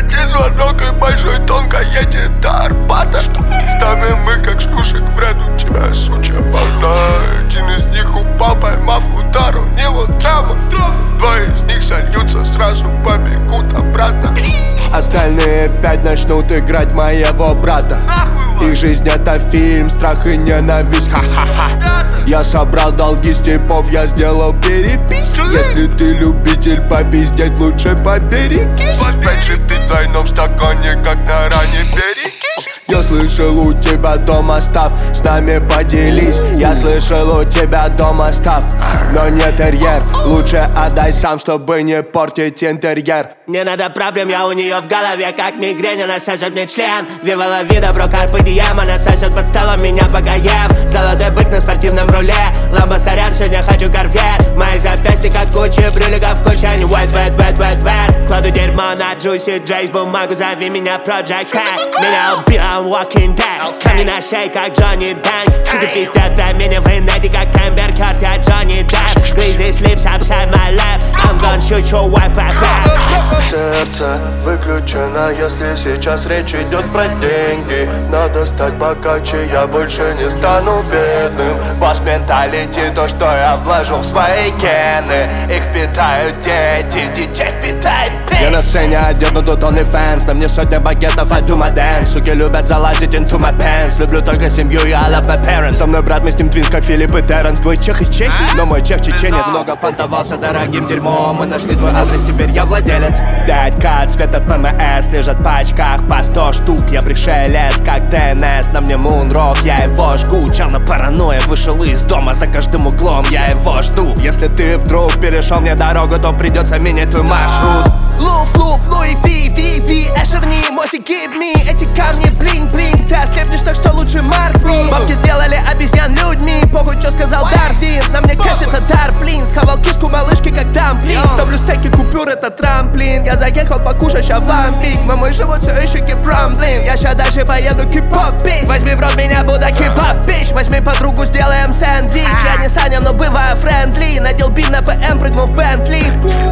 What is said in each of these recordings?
горячий звонок и большой тонко едет до Арбата. Ставим мы как шлюшек в ряд, у тебя сучья полна. Один из них упал, поймав удар, у него травма. Двое из них сольются, сразу побегут обратно. Остальные 5 начнут играть моего брата. Их жизнь это фильм, страх и ненависть, ха-ха-ха. Я собрал долги с типов, я сделал перепись. Если ты любитель попиздеть, лучше поберегись. Опять же ты в двойном стакане, как на ране берегись. Я слышал, у тебя дома став, с нами поделись. Я слышал, у тебя дома став, но не терьер. Лучше отдай сам, чтобы не портить интерьер. Не надо проблем, я у нее в голове, как мигрень, она сосет мне член. Вивала вида, бро, карпы дием, она сосет под столом меня пока ем. Золотой бык на спортивном руле, ламба сорян, сегодня хочу корвет. Мои запястья как куча брюликов, куча они wet, wet, wet, wet, wet. Кладу дерьмо на Juicy J's, бумагу, зови меня Project Pat. Меня убил, I'm walking dead. Камни на шее, как Джонни Дэнг. Сука пиздят про меня в инете, как Эмбер Хёрд, как Джонни Депп. Glizzy slips upside my lap, I'm gonna shoot you white back back. Сердце выключено, если сейчас речь идет про деньги. Надо стать богаче, я больше не стану бедным. Босс менталити, то, что я вложу в свои гены. Их питают дети, детей питает пень. Я на сцене одет, но тут OnlyFans. На мне сотня багетов, I do my dance. Суки любят залазить into my pants. Люблю только семью, я love my parents. Со мной брат, мы с ним твинс, как Филипп и Терренс. Твой чех из Чехии, но мой чех чеченец. Много понтовался дорогим дерьмом. Мы нашли твой адрес, теперь я владелец. Дядька цвета ПМС лежат в пачках по 100 штук. Я пришелец, как ДНС. На мне мунрок, я его жгу. Чел на паранойя вышел из дома, за каждым углом я его жду. Если ты вдруг перешел мне дорогу, то придется менять твой маршрут. Луф, луф, Луи, Ви, Эшерни, Моси, give me. Эти камни, блинг-блинг. Ты ослепнешь, так что лучше моргни. Бабки сделали обезьян людьми. Похуй, что сказал Дарвин. На мне кэш, это дар, блин. Схавал киску малышки, как дамплин. Ставлю стейки купюр, это трамплин. Я заехал покушать, ща вампик. Но мой живот все еще кипрамблин. Я ща дальше поеду кипоп, бич. Возьми в рот меня, Будда, кипоп, бич. Возьми подругу, сделаем сэндвич. Я не Саня, но бываю френдли. Надел бин на ПМ, прыгнул в Бентли.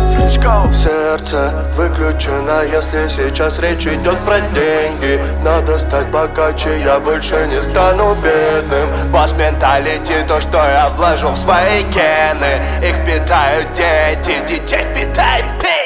Сердце выключено, если сейчас речь идет про деньги. Надо стать богаче, я больше не стану бедным. Босс менталити, то, что я вложу в свои гены. Их питают дети, детей питает пень.